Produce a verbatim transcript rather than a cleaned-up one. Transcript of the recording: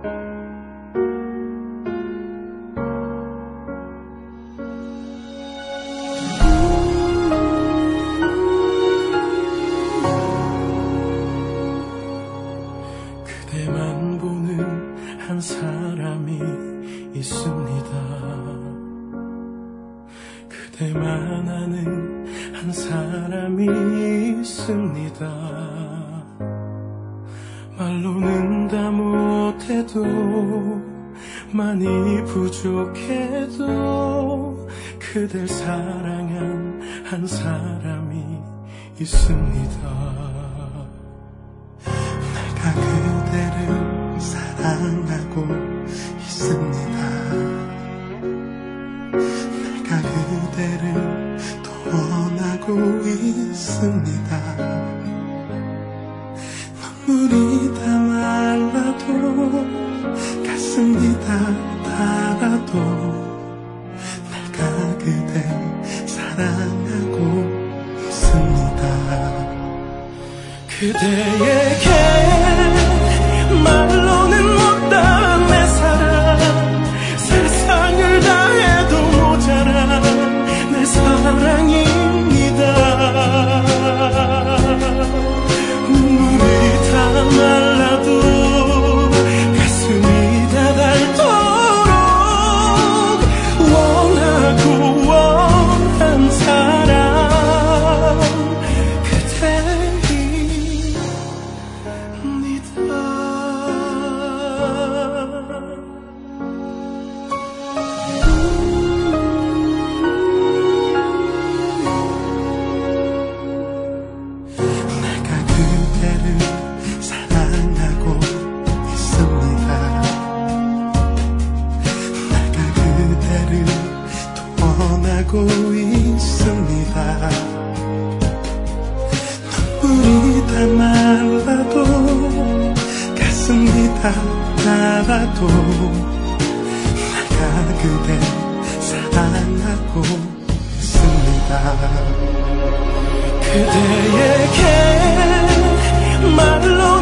그대만 보는 한 사람이 있습니다. 그대만 아는 한 사람이 있습니다. 말로는 다 못해도 많이 부족해도 그댈 사랑한 한 사람이 있습니다. 내가 그대를 사랑하고 있습니다. 내가 그대를 떠나고 있습니다. 눈물이 다 말라도 가슴이 다 달아도 내가 그댈 사랑하고 있습니다. 그대에게 말로는 못한 내 사랑, 세상을 다해도 모자란 내 사랑입니다. 눈물이 다 말라도 가슴이 다 닳도록 원하고 원한 사랑 그대입니다. 내가 그대를 사랑하고 있습니다. 내가 그대를 떠나고 있습니다. 눈물이 다 말라도 가슴이 다 달아도 내가 그댈 사랑하고 있습니다. 그대에게 말로